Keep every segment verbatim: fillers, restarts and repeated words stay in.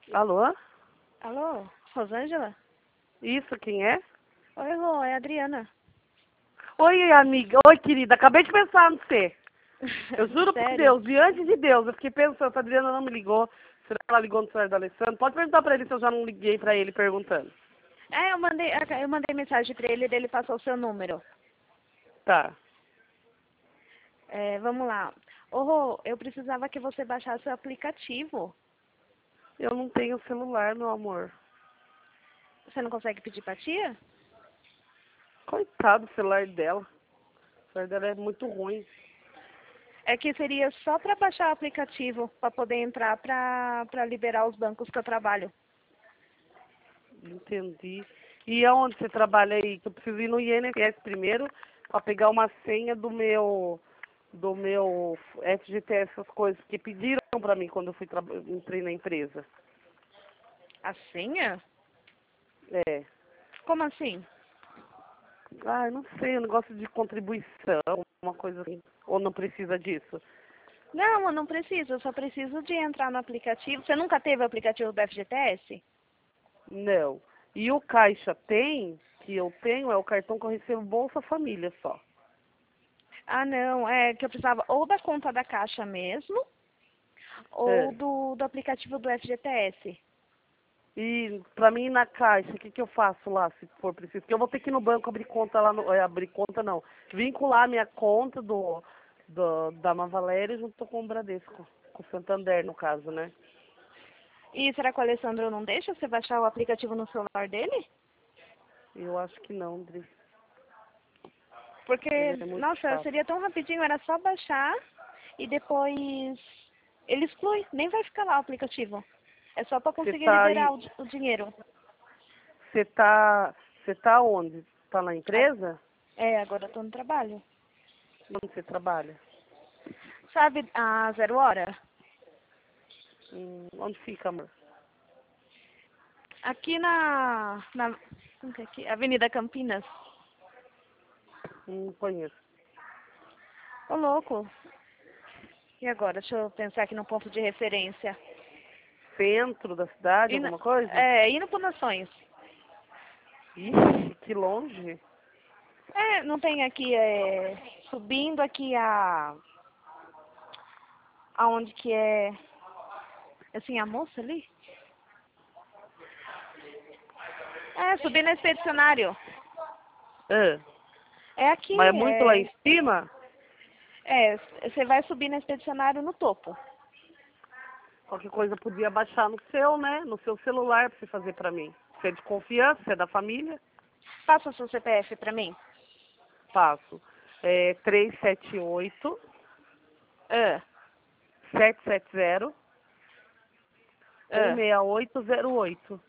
Alô? Alô, Rosângela? Isso, quem é? Oi, Rô, é a Adriana. Oi, amiga. Oi, querida. Acabei de pensar no você. Eu juro por Sério? Deus, diante de Deus, eu fiquei pensando, a Adriana não me ligou. Será que ela ligou no celular do Alessandro? Pode perguntar pra ele se eu já não liguei pra ele perguntando. É, eu mandei, eu mandei mensagem pra ele e ele passou o seu número. Tá. É, vamos lá. Ô, Rô, eu precisava que você baixasse o aplicativo. Eu não tenho celular, meu amor. Você não consegue pedir pra tia? Coitado do celular dela. O celular dela é muito ruim. É que seria só pra baixar o aplicativo, pra poder entrar pra, pra liberar os bancos que eu trabalho. Entendi. E aonde você trabalha aí? Que eu preciso ir no I N S S primeiro pra pegar uma senha do meu do meu F G T S, essas coisas que pediram pra mim quando eu fui traba- entrei na empresa. A senha? É. Como assim? Ah, não sei, um negócio de contribuição, uma coisa assim. Ou não precisa disso? Não, eu não preciso, eu só preciso de entrar no aplicativo. Você nunca teve o aplicativo do F G T S? Não. E o Caixa tem, que eu tenho, é o cartão que eu recebo Bolsa Família só. Ah, não, é que eu precisava ou da conta da Caixa mesmo, ou É. do, do aplicativo do F G T S. E pra mim ir na Caixa, o que, que eu faço lá, se for preciso? Porque eu vou ter que ir no banco abrir conta lá, no, é, abrir conta não, vincular a minha conta do, do, da Nova Valéria junto com o Bradesco, com o Santander, no caso, né? E será que o Alessandro não deixa você baixar o aplicativo no celular dele? Eu acho que não, Dri. Porque, Ele é muito nossa, chato. seria tão rapidinho, era só baixar e depois ele exclui, nem vai ficar lá o aplicativo. É só para Você conseguir tá liberar aí, o, di- o dinheiro. você tá, você tá onde? Tá na Ah, empresa? é, agora eu tô no trabalho. Onde você trabalha? Sabe a Zero Hora? Hum, onde fica, amor? Aqui na, na como que é aqui? Avenida Campinas. Não conheço. Ô, louco. E agora? Deixa eu pensar aqui no ponto de referência. Centro da cidade, Indo, alguma coisa? é, indo por Nações. Ixi, que longe. É, não tem aqui, é, subindo aqui a, aonde que é, assim, a moça ali? É, subindo a expedicionário. Ah, É aqui, mas é muito lá é, em cima? é, você vai subir na expedicionário no topo. Qualquer coisa podia baixar no seu, né? No seu celular pra você fazer pra mim. Você é de confiança, você é da família? Passa o seu C P F pra mim. Faço. É três sete oito, Ah, sete sete zero, um ah. seis oito zero oito.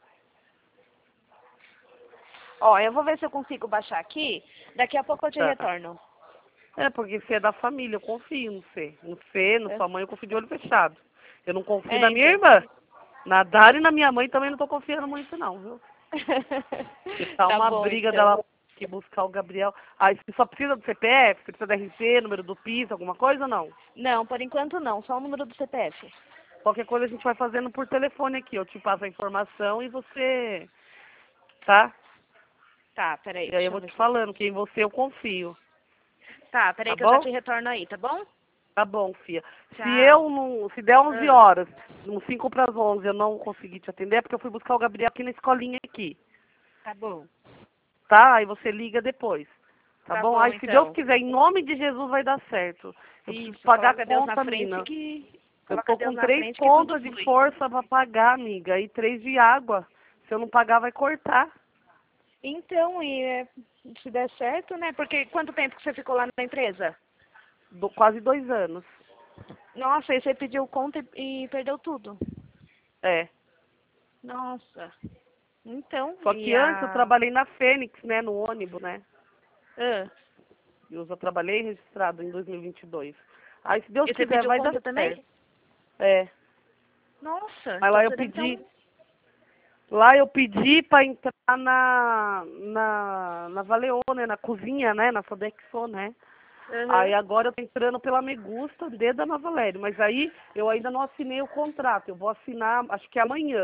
Ó, eu vou ver se eu consigo baixar aqui. Daqui a pouco eu te Tá. retorno. É, porque você é da família, eu confio no você. No você, na É, sua mãe, eu confio de olho fechado. Eu não confio é, na minha então. irmã. Na Dara e na minha mãe também não tô confiando muito não, viu? Que tá Tá uma bom, briga então. dela que buscar o Gabriel. Aí você só precisa do C P F, você precisa da R G, número do PIS, alguma coisa ou não? Não, por enquanto não, só o número do C P F. Qualquer coisa a gente vai fazendo por telefone aqui. Eu te passo a informação e você, tá? Tá, peraí, E aí eu deixa eu vou ver te se... falando que em você eu confio, Tá, tá peraí que eu já bom? te retorno aí, tá bom? Tá bom, filha. Se Tchau. eu não, se der onze Ah, horas, uns cinco para as onze eu não conseguir te atender, é porque eu fui buscar o Gabriel aqui na escolinha aqui, tá bom. tá? Aí você liga depois, tá Tá bom? bom, Aí se Deus então. quiser, em nome de Jesus vai dar certo. Eu preciso Isso, pagar a coloca Deus na conta, frente mina. que... Eu Coloca tô Deus com na três frente que tudo contas de flui. força pra pagar, amiga, e três de água. Se eu não pagar, vai cortar. Então, e é, se der certo, né? Porque quanto tempo que você ficou lá na empresa? Do, quase dois anos. Nossa, aí você pediu conta e, e perdeu tudo. É. Nossa. Então, Só e que antes eu a... trabalhei na Fênix, né, no ônibus, né? Ah, Eu já trabalhei registrado em dois mil e vinte e dois. Aí, se Deus e você quiser, pediu vai dar conta também? certo. É. Nossa, Mas então lá eu você deve ter pedi, um... lá eu pedi pra entrar na, na, na Valeô, né, na cozinha, né, na Sodexo, né? Uhum. Aí agora eu tô entrando pela Megusta, desde a Nova Valério. Mas aí eu ainda não assinei o contrato. Eu vou assinar, acho que amanhã.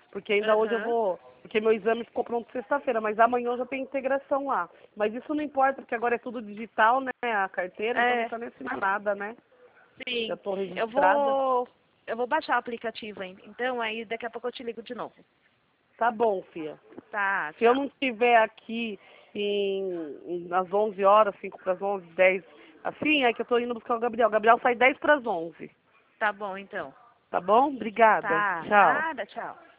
Porque ainda hoje eu Aham. vou... Porque meu exame ficou pronto sexta-feira, mas amanhã eu já tenho integração lá. Mas isso não importa, porque agora é tudo digital, né? A carteira, então não É, precisa nem assinar nada, né? Já sim. tô Eu registrada. vou, eu vou baixar o aplicativo ainda. Então, aí daqui a pouco eu te ligo de novo. Tá bom, filha. Tá, Se eu tchau. não estiver aqui em, em- às onze horas, cinco para as onze, dez, assim, é que eu tô indo buscar o Gabriel. O Gabriel sai dez para as onze. Tá bom, então. Tá bom? Obrigada. Tá, Tchau. nada, tchau.